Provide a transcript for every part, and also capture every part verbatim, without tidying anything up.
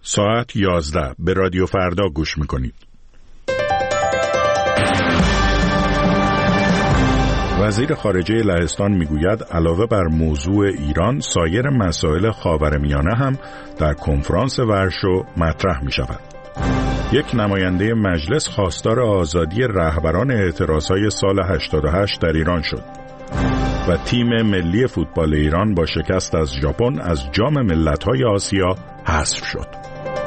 ساعت یازده به رادیو فردا گوش میکنید. وزیر خارجه لهستان میگوید علاوه بر موضوع ایران، سایر مسائل خاورمیانه هم در کنفرانس ورشو مطرح می شود. یک نماینده مجلس خواستار آزادی رهبران اعتراضهای سال هشتاد و هشت در ایران شد و تیم ملی فوتبال ایران با شکست از ژاپن از جام ملت‌های آسیا حذف شد.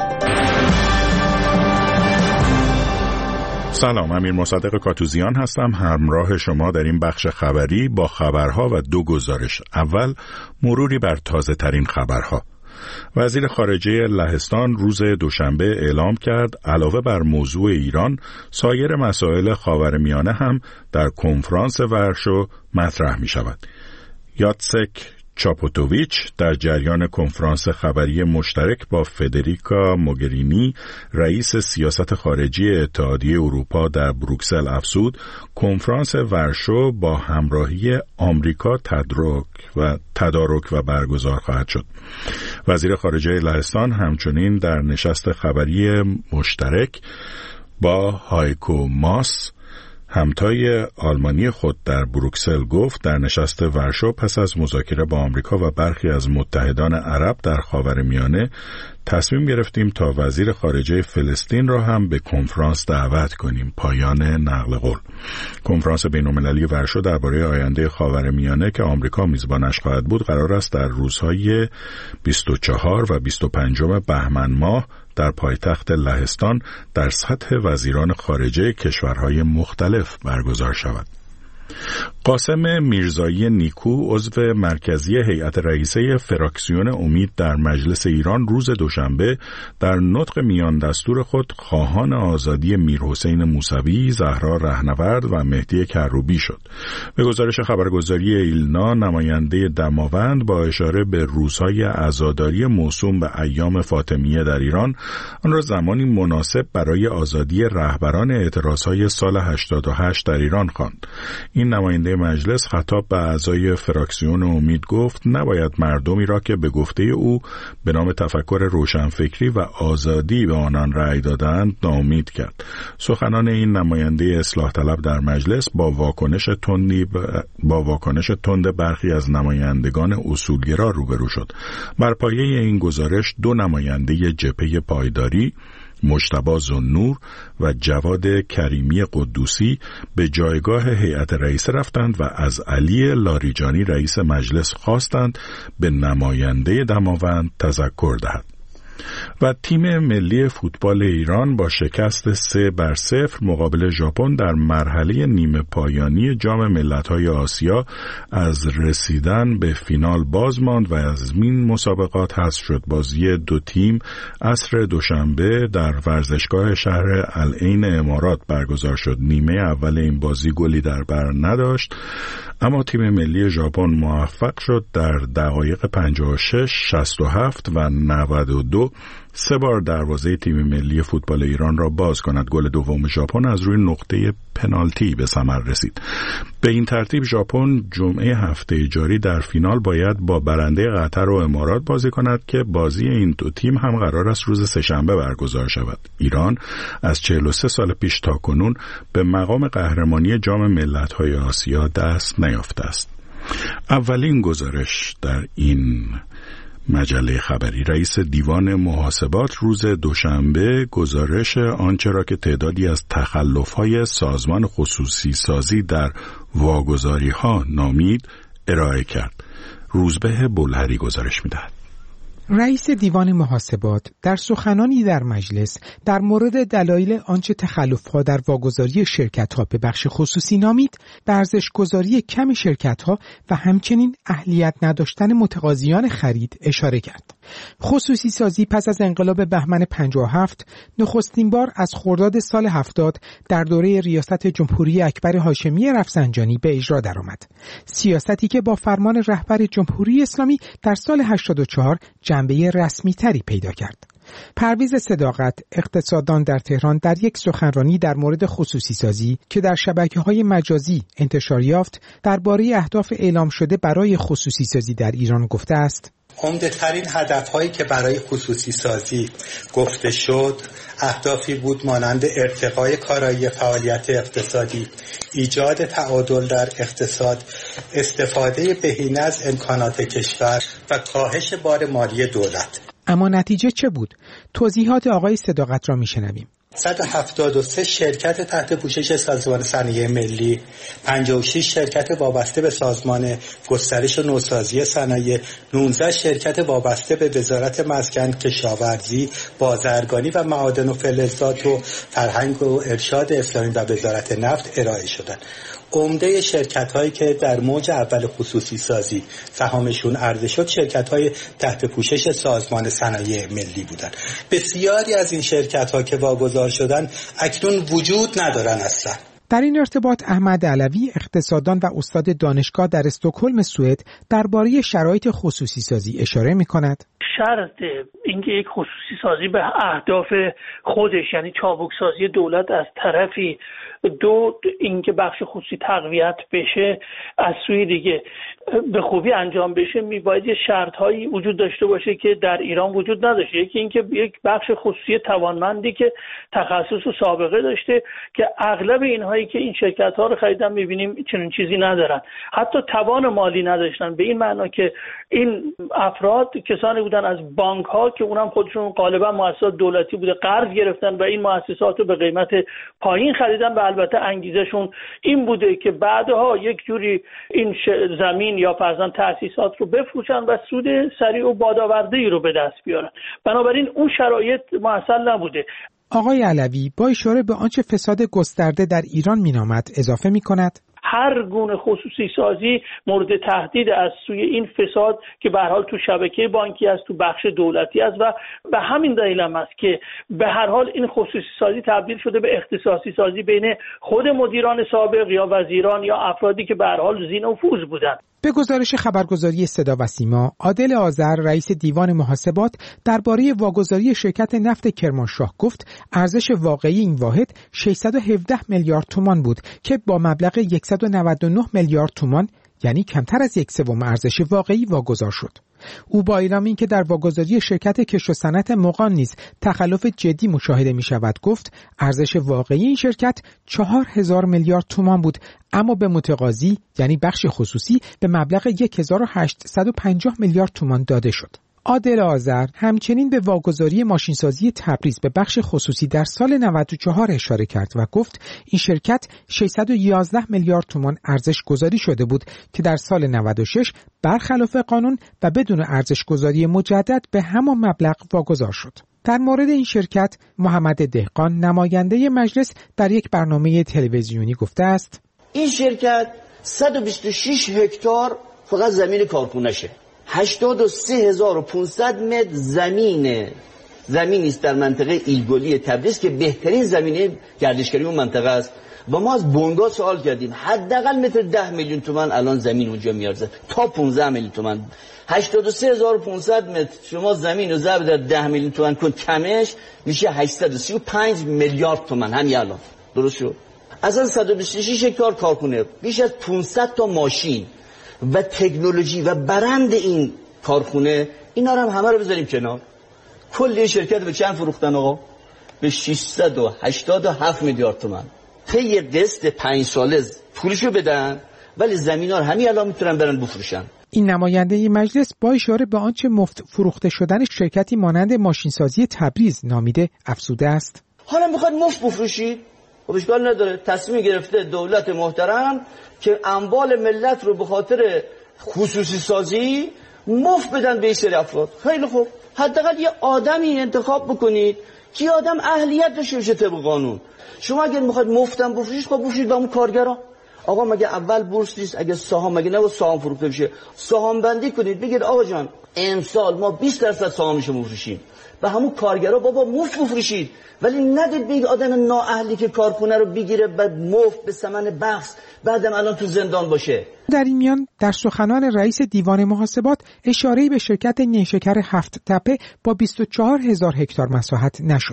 سلام، امیر مصدق کاتوزیان هستم، همراه شما در این بخش خبری با خبرها و دو گزارش. اول مروری بر تازه ترین خبرها. وزیر خارجه لهستان روز دوشنبه اعلام کرد علاوه بر موضوع ایران، سایر مسائل خاورمیانه هم در کنفرانس ورشو مطرح می شود. یاتسک چاپوتوویچ در جریان کنفرانس خبری مشترک با فدریکا موگرینی رئیس سیاست خارجی اتحادیه اروپا در بروکسل افزود کنفرانس ورشو با همراهی آمریکا تدارک و تدارک و برگزار خواهد شد. وزیر خارجه لهستان همچنین در نشست خبری مشترک با هایکو ماس همتای آلمانی خود در بروکسل گفت در نشست ورشو پس از مذاکره با آمریکا و برخی از متحدان عرب در خاورمیانه تصمیم گرفتیم تا وزیر خارجه فلسطین را هم به کنفرانس دعوت کنیم. پایان نقل قول. کنفرانس بین‌المللی ورشو درباره آینده خاورمیانه که آمریکا میزبانش خواهد بود قرار است در روزهای بیست و چهار و بیست و پنج بهمن ماه در پایتخت لهستان در سطح وزیران خارجه کشورهای مختلف برگزار شود. قاسم میرزایی نیکو عضو مرکزی هیئت رئیسه فراکسیون امید در مجلس ایران روز دوشنبه در نطق میان دستور خود خواهان آزادی میرحسین موسوی، زهرا رهنورد و مهدی کروبی شد. به گزارش خبرگزاری ایلنا، نماینده دماوند با اشاره به روزهای عزاداری موسوم به ایام فاطمیه در ایران آن را زمانی مناسب برای آزادی رهبران اعتراضهای سال هشتاد و هشت در ایران خواند. این نماینده مجلس خطاب به اعضای فراکسیون امید گفت نباید مردمی را که به گفته او به نام تفکر روشنفکری و آزادی به آنان رأی دادند ناامید کرد. سخنان این نماینده اصلاح طلب در مجلس با واکنش تندی ب... با واکنش تند برخی از نمایندگان اصولگرا روبرو شد. بر پایه این گزارش دو نماینده جبهه پایداری مجتبی ذوالنور و جواد کریمی قدوسی به جایگاه هیئت رئیسه رفتند و از علی لاریجانی رئیس مجلس خواستند به نماینده دماوند تذکر دهد. و تیم ملی فوتبال ایران با شکست سه بر صفر مقابل ژاپن در مرحله نیمه پایانی جام ملت‌های آسیا از رسیدن به فینال باز ماند و از این مسابقات حذف شد. بازی دو تیم عصر دوشنبه در ورزشگاه شهر العین امارات برگزار شد. نیمه اول این بازی گلی در بر نداشت، اما تیم ملی ژاپن موفق شد در دقایق پنجاه و شش، شصت و هفت و نود و دو سه بار دروازه تیم ملی فوتبال ایران را باز کند. گل دوم ژاپن از روی نقطه پنالتی به ثمر رسید. به این ترتیب ژاپن جمعه هفته جاری در فینال باید با برنده قطر و امارات بازی کند که بازی این دو تیم هم قرار است روز سه‌شنبه برگزار شود. ایران از چهل و سه سال پیش تا کنون به مقام قهرمانی جام ملت‌های آسیا دست نیافته است. اولین گزارش در این مجله خبری. رئیس دیوان محاسبات روز دوشنبه گزارش آنچه را که تعدادی از تخلف‌های سازمان خصوصی سازی در واگذاری‌ها نامید ارائه کرد. روزبه بلهری گزارش می‌دهد. رئیس دیوان محاسبات در سخنانی در مجلس در مورد دلایل آنچه تخلف‌ها در واگذاری شرکت‌ها به بخش خصوصی نامید، به ارزش‌گذاری کم شرکت‌ها و همچنین اهلیت نداشتن متقاضیان خرید اشاره کرد. خصوصی سازی پس از انقلاب بهمن پنجاه و هفت نخستین بار از خرداد سال هفتاد در دوره ریاست جمهوری اکبر هاشمی رفسنجانی به اجرا درآمد. سیاستی که با فرمان رهبر جمهوری اسلامی در سال هشتاد و چهار جنبه رسمی تری پیدا کرد. پرویز صداقت، اقتصاددان در تهران، در یک سخنرانی در مورد خصوصی سازی که در شبکه‌های مجازی انتشار یافت درباره اهداف اعلام شده برای خصوصی سازی در ایران گفته است: عمده ترین هدفهایی که برای خصوصی سازی گفته شد اهدافی بود مانند ارتقای کارایی فعالیت اقتصادی، ایجاد تعادل در اقتصاد، استفاده بهینه از امکانات کشور و کاهش بار مالی دولت. اما نتیجه چه بود؟ توضیحات آقای صداقت را میشنویم. صد و هفتاد و سه شرکت تحت پوشش سازمان صنایع ملی، پنجاه و شش شرکت وابسته به سازمان گسترش و نوسازی صنایع، نوزده شرکت وابسته به وزارت مسکن، کشاورزی، بازرگانی و معادن و فلزات و فرهنگ و ارشاد اسلامی و وزارت نفت ارائه شدند. عمده شرکت‌هایی که در موج اول خصوصی سازی سهامشون عرضه شد شرکت‌های تحت پوشش سازمان صنایع ملی بودند. بسیاری از این شرکت‌ها که واگذار شدن اکنون وجود ندارن اصلا. در این ارتباط احمد علوی، اقتصاددان و استاد دانشگاه در استکهلم سوئد، درباره شرایط خصوصی سازی اشاره می‌کند. شرط اینکه یک خصوصی سازی به اهداف خودش، یعنی چابک سازی دولت از طرفی، دو اینکه بخش خصوصی تقویت بشه از سوی دیگه به خوبی انجام بشه، میباید یه شرط‌هایی وجود داشته باشه که در ایران وجود نداشته. یکی اینکه یک بخش خصوصی توانمندی که تخصص و سابقه داشته که اغلب اینهایی که این شرکت‌ها رو خریدن می‌بینیم چنین چیزی ندارن، حتی توان مالی نداشتن، به این معنا که این افراد کسانی بودن از بانک‌ها که اونم خودشون غالبا مؤسسات دولتی بوده قرض گرفتن و این مؤسسات رو به قیمت پایین خریدن و البته انگیزشون این بوده که بعدها یک جوری این زمین یا فرضاً تأسیسات رو بفروشن و سود سریع و بادآورده‌ای رو به دست بیارن. بنابراین اون شرایط مؤثر نبوده. آقای علوی با اشاره به آنچه فساد گسترده در ایران مینامد اضافه می‌کند: هر گونه خصوصی سازی مورد تهدید از سوی این فساد که به هر حال تو شبکه بانکی است، تو بخش دولتی است و به همین دلیل هم است که به هر حال این خصوصی سازی تبدیل شده به اختصاصی سازی بین خود مدیران سابق یا وزیران یا افرادی که به هر حال ذی نفوذ بودند. به گزارش خبرگزاری صدا و سیما، عادل آذر رئیس دیوان محاسبات درباره واگذاری شرکت نفت کرمانشاه گفت ارزش واقعی این واحد ششصد و هفده میلیارد تومان بود که با مبلغ صد و نود و نه میلیارد تومان، یعنی کمتر از یک سوم ارزش واقعی واگذار شد. او با اعلام اینکه در واگذاری شرکت کشت و صنعت مغان نیز تخلف جدی مشاهده می شود گفت ارزش واقعی این شرکت چهار هزار میلیارد تومان بود، اما به متقاضی یعنی بخش خصوصی به مبلغ هزار و هشتصد و پنجاه میلیارد تومان داده شد. عادل آذر همچنین به واگذاری ماشینسازی تبریز به بخش خصوصی در سال نود و چهار اشاره کرد و گفت این شرکت ششصد و یازده میلیارد تومان ارزش گذاری شده بود که در سال نود و شش برخلاف قانون و بدون ارزش گذاری مجدد به همان مبلغ واگذار شد. در مورد این شرکت محمد دهقان نماینده مجلس در یک برنامه تلویزیونی گفته است: این شرکت صد و بیست و شش هکتار فقط زمین کارخونه‌شه. هشتاد و سه هزار و پانصد متر زمین زمینی است در منطقه ایلگولی تبریز که بهترین زمینه گردشگری اون منطقه است و ما از بنگاه سوال کردیم حداقل متر ده میلیون تومان الان زمین اونجا میارزه تا پانزده میلیون تومان. هشتاد و سه هزار و پانصد متر شما زمین رو ضرب در ده میلیون تومان کن کمش میشه هشتصد و سی و پنج میلیارد تومان همین الان. درست شد؟ از از صد و بیست و شش هکتار کارخونه، بیش از پانصد تا ماشین و تکنولوژی و برند این کارخونه، اینا رو هم همه رو بذاریم کنار. کل شرکت به چند فروختن آقا؟ به ششصد و هشتاد و هفت میلیارد تومان. طی قسط پنج ساله پولشو بدن ولی زمینا رو همین الان میتونن برن بفروشن. این نماینده مجلس با اشاره به آنچه مفت فروخته شدن شرکتی مانند ماشینسازی تبریز نامیده افزوده است: حالا میخواد مفت بفروشید؟ خب اشکال نداره، تصمیم گرفته دولت محترم که اموال ملت رو به خاطر خصوصی سازی مفت بدن به این سری افراد. خیلی خوب، حداقل یه آدمی انتخاب بکنید که آدم اهلیت داشته باشه طبق قانون. شما اگر میخواید مفتم بفروشید خب بفروشید به اون کارگرا. آقا مگه اول بورس نیست؟ اگه سهام مگه نه سهام فروخته بشه؟ سهام بندی کنید، بگید آقا جان امسال ما بیست درصد سهامشو میفروشیم و همون کارگرا بابا مفت بفروشید، ولی ندید به آدم نااهلی که کارخونه رو بگیره و مفت به ثمن بخس بعدم الان تو زندان باشه. در این میان در سخنان رئیس دیوان محاسبات اشاره‌ای به شرکت نیشکر هفت تپه با بیست و چهار هزار هکتار مساحت نشد.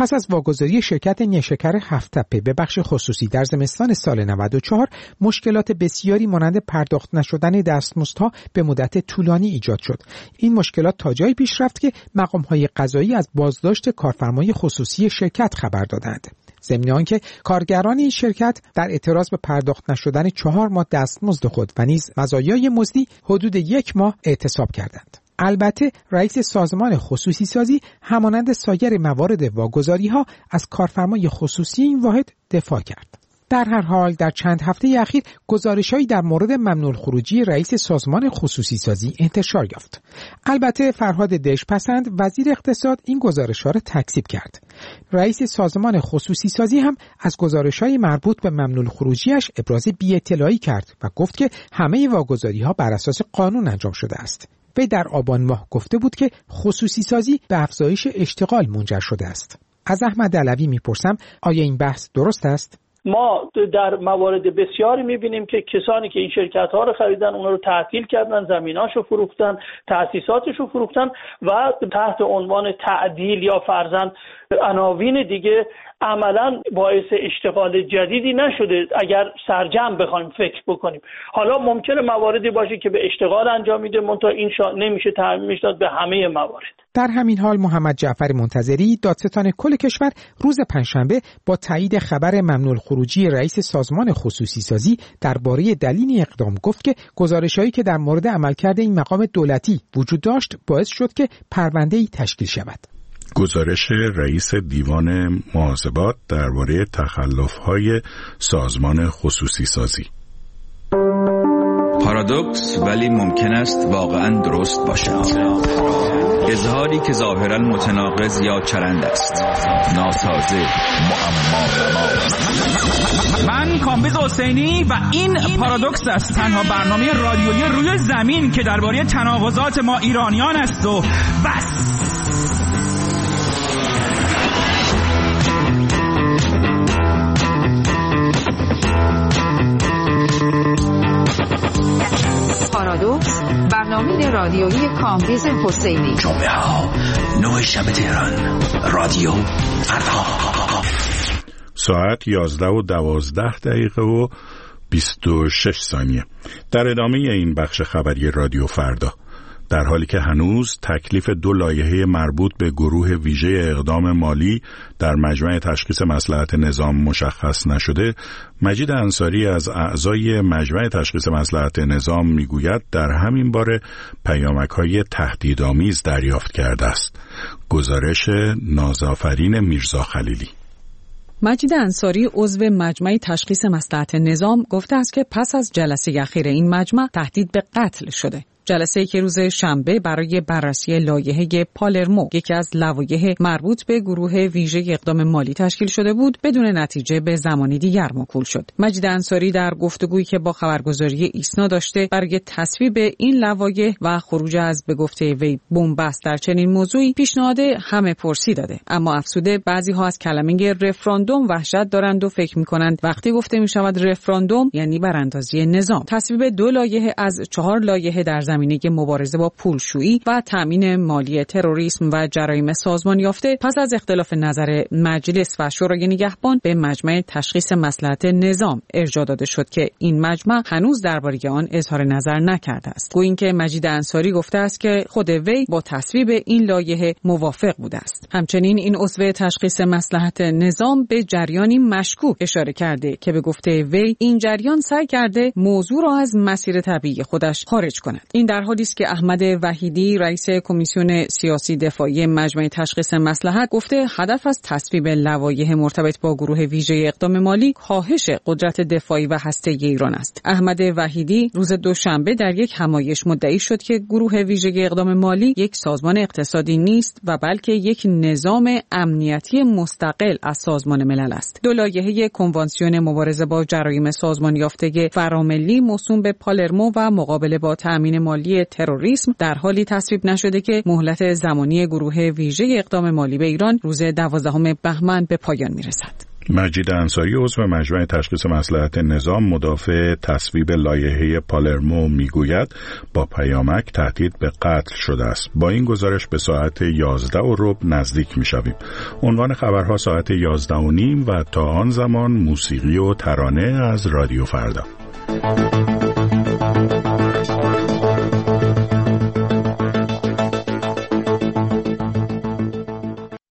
پس از واگذاری شرکت نیشکر هفت‌تپه به بخش خصوصی در زمستان سال نود و چهار، مشکلات بسیاری مانند پرداخت نشدن دستمزدها به مدت طولانی ایجاد شد. این مشکلات تا جایی پیش رفت که مقام‌های قضایی از بازداشت کارفرمای خصوصی شرکت خبر دادند. ضمن آنکه کارگران این شرکت در اعتراض به پرداخت نشدن چهار ماه دستمزد خود و نیز مزایای مزدی حدود یک ماه اعتصاب کردند. البته رئیس سازمان خصوصی سازی همانند سایر موارد واگذاری‌ها از کارفرمای خصوصی این واحد دفاع کرد. در هر حال در چند هفته اخیر گزارش‌هایی در مورد ممنوع الخروجی رئیس سازمان خصوصی سازی انتشار یافت. البته فرهاد دژپسند وزیر اقتصاد این گزارش‌ها را تکذیب کرد. رئیس سازمان خصوصی سازی هم از گزارش‌های مربوط به ممنوع الخروجی‌اش ابراز بی‌اطلاعی کرد و گفت که همه واگذاری‌ها بر اساس قانون انجام شده است. وی در آبان ماه گفته بود که خصوصی سازی به افزایش اشتغال منجر شده است. از احمد علوی میپرسم آیا این بحث درست است؟ ما در موارد بسیاری میبینیم که کسانی که این شرکت ها رو خریدن اونا رو تعطیل کردن، زمیناشو فروختن، تأسیساتشو فروختن و تحت عنوان تعدیل یا فرضاً عناوین دیگه عملاً باعث اشتغال جدیدی نشده اگر سرجم بخوایم فکر بکنیم. حالا ممکنه مواردی باشه که به اشتغال انجام میده، منتها این شا... نمیشه تعمیم داد به همه موارد. در همین حال محمد جعفر منتظری دادستان کل کشور روز پنجشنبه با تایید خبر ممنوع الخروجی رئیس سازمان خصوصی سازی درباره دلیل اقدام گفت که گزارش‌هایی که در مورد عملکرد این مقام دولتی وجود داشت باعث شد که پرونده‌ای تشکیل شود. گزارش رئیس دیوان محاسبات درباره تخلف‌های سازمان خصوصی سازی. پارادوکس ولی ممکن است واقعاً درست باشد. اظهاری که ظاهراً متناقض یا چرند است، ناسازه، معما من کامبیز حسینی و این پارادوکس است، تنها برنامه رادیویی روی زمین که درباره تناقضات ما ایرانیان است و بس. پارادوکس، برنامه رادیویی کامبیز حسینی. جمعه ها نه شب تهران، رادیو فردا. ساعت یازده و دوازده دقیقه و بیست و شش ثانیه. در ادامه این بخش خبری رادیو فردا، در حالی که هنوز تکلیف دو لایحه مربوط به گروه ویژه اقدام مالی در مجمع تشخیص مصلحت نظام مشخص نشده، مجید انصاری از اعضای مجمع تشخیص مصلحت نظام میگوید در همین باره پیامک‌های تهدیدآمیز دریافت کرده است. گزارش نازآفرین میرزا خلیلی. مجید انصاری عضو مجمع تشخیص مصلحت نظام گفته است که پس از جلسه اخیر این مجمع تهدید به قتل شده. جلسه‌ای که روز شنبه برای بررسی لایحه پالرمو، یکی از لوایح مربوط به گروه ویژه اقدام مالی تشکیل شده بود، بدون نتیجه به زمانی دیگر موکول شد. مجید انصاری در گفتگویی که با خبرگزاری ایسنا داشته برای تصویب این لوایح و خروج از به گفته وی بن‌بست در چنین موضوعی پیشنهاد همه پرسی داده، اما افسوده بعضی‌ها از کلمه رفراندوم وحشت دارند و فکر می‌کنند وقتی گفته می‌شود رفراندوم یعنی براندازی نظام. تصویب دو لایحه از چهار لایحه در زمینه مبارزه با پولشویی و تامین مالی تروریسم و جرایم سازمان یافته پس از اختلاف نظر مجلس و شورای نگهبان به مجمع تشخیص مصلحت نظام ارجاع داده شد که این مجمع هنوز درباره آن اظهار نظر نکرده است. گویا اینکه مجید انصاری گفته است که خود وی با تصویب این لایحه موافق بوده است. همچنین این عضو تشخیص مصلحت نظام به جریانی مشکوک اشاره کرده که به گفته وی این جریان سعی کرده موضوع را از مسیر طبیعی خودش خارج کند. این در حالی است که احمد وحیدی رئیس کمیسیون سیاسی دفاعی مجمع تشخیص مصلحت گفته هدف از تصویب لوایح مرتبط با گروه ویژه اقدام مالی کاهش قدرت دفاعی و هسته‌ای ایران است. احمد وحیدی روز دوشنبه در یک همایش مدعی شد که گروه ویژه اقدام مالی یک سازمان اقتصادی نیست و بلکه یک نظام امنیتی مستقل از سازمان ملل است. دو لایحه کنوانسیون مبارزه با جرایم سازمان یافته فراملی موسوم به پالرمو و مقابله با تامین مالی تروریسم در حالی تصویب نشده که مهلت زمانی گروه ویژه اقدام مالی به ایران روز دوازدهم بهمن به پایان میرسد. مجید انصاری عضو مجمع تشخیص مصلحت نظام مدافع تصویب لایحه پالرمو میگوید با پیامک تهدید به قتل شده است. با این گزارش به ساعت یازده و ربع نزدیک میشویم. عنوان خبرها ساعت یازده و نیم و تا آن زمان موسیقی و ترانه از رادیو فردا.